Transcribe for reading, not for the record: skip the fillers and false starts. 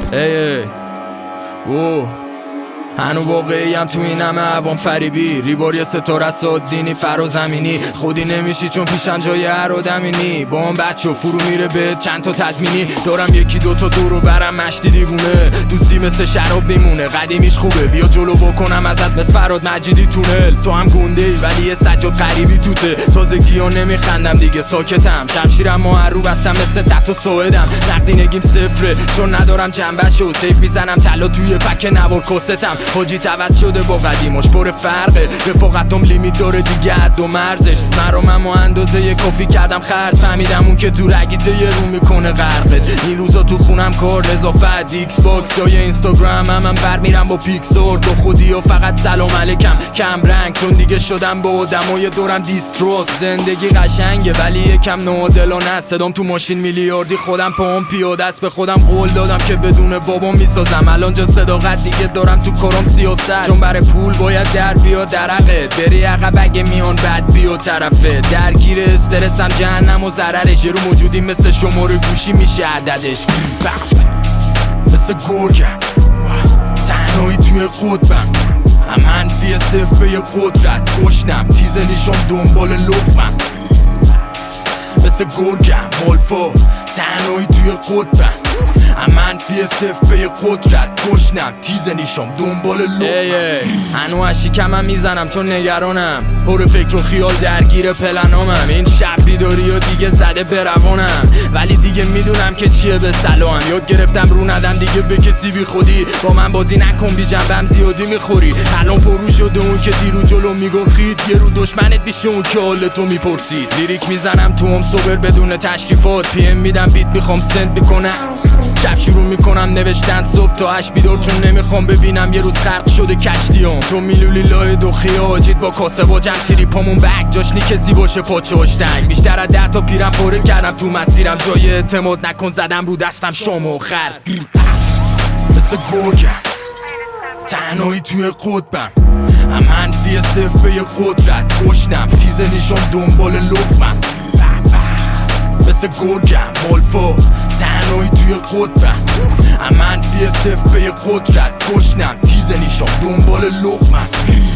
ای او هنو واقعیم تو این همه عوام فریبی ریباری ستاره صدینی فرازمینی خودی نمیشی چون پیشن جای هر آدمینی با اون بچه فرو میره به چند تا تضمینی دارم یکی دوتا دورو برم مشتی دیوونه دوستی مثل شراب میمونه قدیمیش خوبه بیا جلو بکنم ازت مثل فراد مجیدی تونل تو هم گنده ای ولی یه سجاد قریبی توته تازگی ها نمیخندم دیگه ساکتم شمشیرم محرو بستم مثل تحت و سوئدم نقدینگیم صفره چون ندارم جنبشو سیف میزنم طلا توی پک نوار کستم حاجی عوض شده با قدیماش پر فرقه رفاقتم لیمیت داره دیگه حد و مرزش مرامم و اندازه یه کافی کردم خرج فهمیدم اون که تو رگیته یه رو میکنه غرقت این روزا تو خونم کار اضافت ایکس باکس جای اینستاگرام هم بر میرم با پیکسور تو خودی و فقط سلام علیکم کم رنگ چون دیگه شدم با آدمای دورم دیستروس زندگی قشنگه ولی یکم نادلانه صدام تو ماشین میلیاردی خودم پام پیاده است به خودم قول دادم که بدون بابام میسازم الان جا صداقت دیگه دارم تو کارم سیاست چون برای پول باید در بیاد درقت بری عقب اگه میان بد بیاد طرفه درگیر استرسم جهنم و ضررش یه رو موجودی مثل شماره گوشی میشه عددش مثل گرگم تنهایی توی قطبم هم منفی صفر به یه قدرت گشنم تیز نیشم دنبال لقمم مثل گرگم مالفا تنهایی توی قطبم هم منفی صفر به یه قدرت گشنم تیز نیشم دنبال لقمم هنو اشیکمم میزنم چون نگرانم پر فکر و خیال درگیر پلنامم این شب بیداری و دیگه زده به روانم ولی دیگه میدونم که چیه به سلام یاد گرفتم رو ندم دیگه به کسی بی خودی با من بازی نکن بی جنبم زیادی میخوری الان پرو شده اون که دیرو جلو میگفید یه رو دشمنت میشه اون که حالتو میپرسید لیریک میزنم تو هم صبر بدون تشریفات پی ام میدم بیت میخوام سند بکنم شب شروع میکنم نوشتن صبح تا 8 بیدار چون نمیخوام ببینم یه روز غرق شده کشتیام تو میلولی لای دو خیاجید با کاسه با جمع تیری پامون بک جاش نیکزی باشه پاچهاش تنگ بیشتر از 10 تا پیرم پاره کردم تو مسیرم جای اعتماد نکن زدم رو دستم شام و خر مثل گرگم تنهایی توی قطبم هم منفی صفر به یه قدرت گشنم تیز نیشم دنبال لقمم مثل گرگم مالفا تنهایی توی قطبم هم منفی صفر به یه قدرت گشنم تیز نیشم دنبال لقمم